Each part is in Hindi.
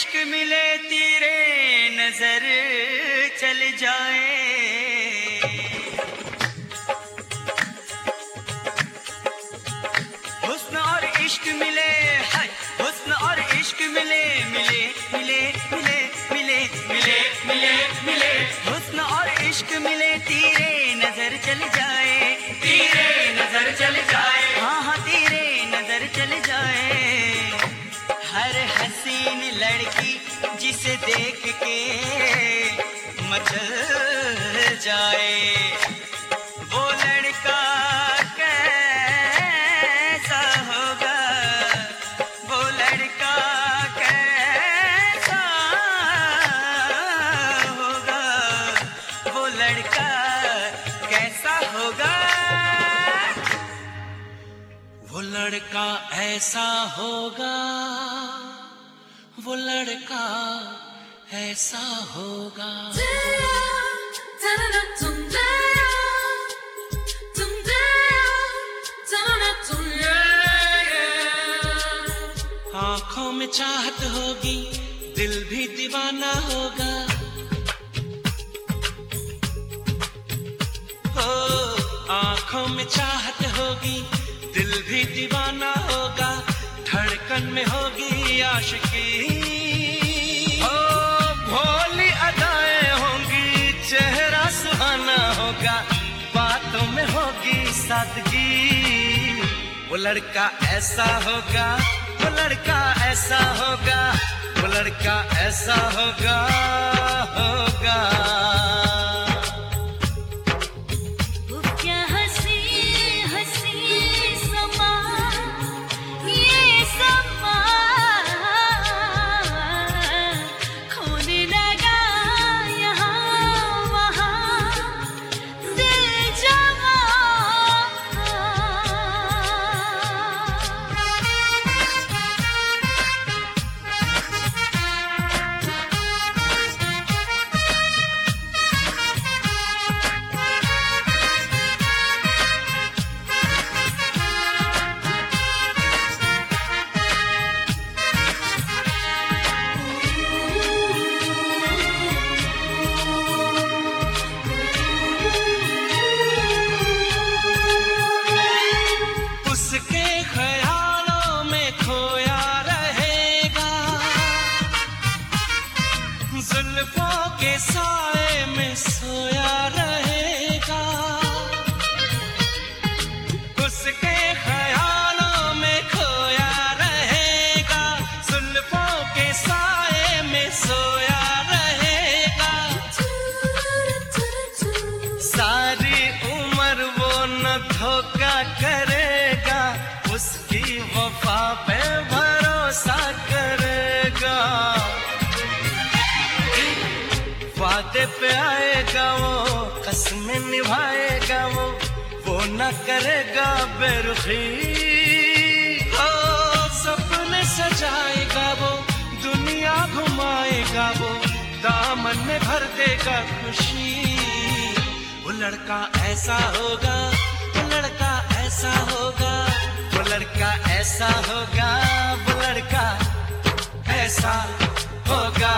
इश्क मिले तेरे नजर चल जाए। हुस्न और इश्क मिले, हाय हुस्न और इश्क मिले, मिले मिले मिले मिले मिले मिले मिले। हुस्न और इश्क मिले तेरे नजर चल जाए, तेरे नजर चल जाए, हाँ हाँ तेरे नजर चल जाए। हर हसीन लड़की जिसे देख के मचल जाए, वो लड़का कैसा होगा, वो लड़का कैसा होगा, वो लड़का कैसा होगा। वो लड़का ऐसा होगा, वो लड़का ऐसा होगा। आँखों में चाहत होगी, दिल भी दीवाना होगा। हो आँखों में चाहत होगी, दिल भी दीवाना होगा। धड़कन में होगी आशिकी, ओ भोली अदाएं होंगी, चेहरा सुहाना होगा, बातों में होगी सादगी। वो लड़का ऐसा होगा, वो लड़का ऐसा होगा, वो लड़का ऐसा होगा, होगा। जुल्फों के साए में सोया रहेगा, उसके ख्यालों में खोया रहेगा। जुल्फों के साए में सोया रहेगा, सारी उम्र वो न धोखा करेगा, उसकी वफा पे भरोसा करेगा। वादे पे आएगा वो, कसमें निभाएगा वो न करेगा बेरुखी। ओ सपने सजाएगा वो, दुनिया घुमाएगा वो, दामन में भर देगा खुशी। वो लड़का ऐसा होगा, वो लड़का ऐसा होगा, वो लड़का ऐसा होगा, वो लड़का ऐसा होगा।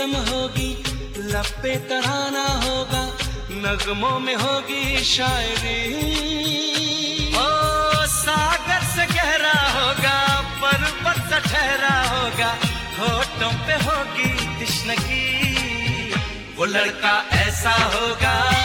नम होगी, लब पे तराना होगा, नगमों में होगी शायरी। ओ सागर से गहरा होगा, पर्वत से ठहरा होगा, होठों पे होगी तृष्णा की। वो लड़का ऐसा होगा